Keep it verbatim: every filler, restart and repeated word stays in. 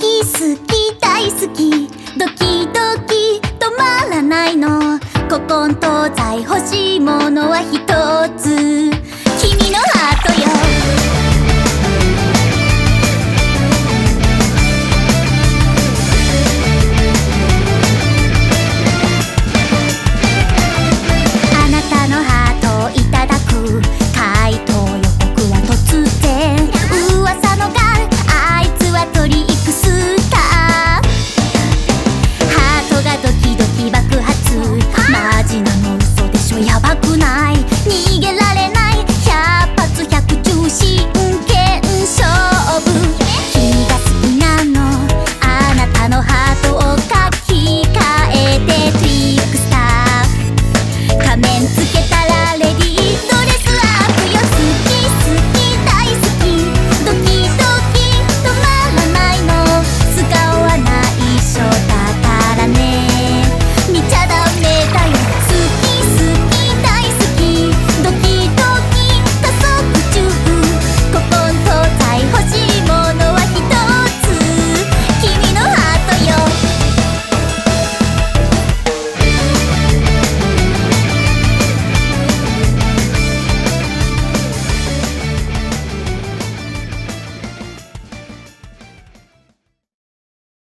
き好き大好きドキドキ止まらないの古今東西欲しいものは一つ君のハートよ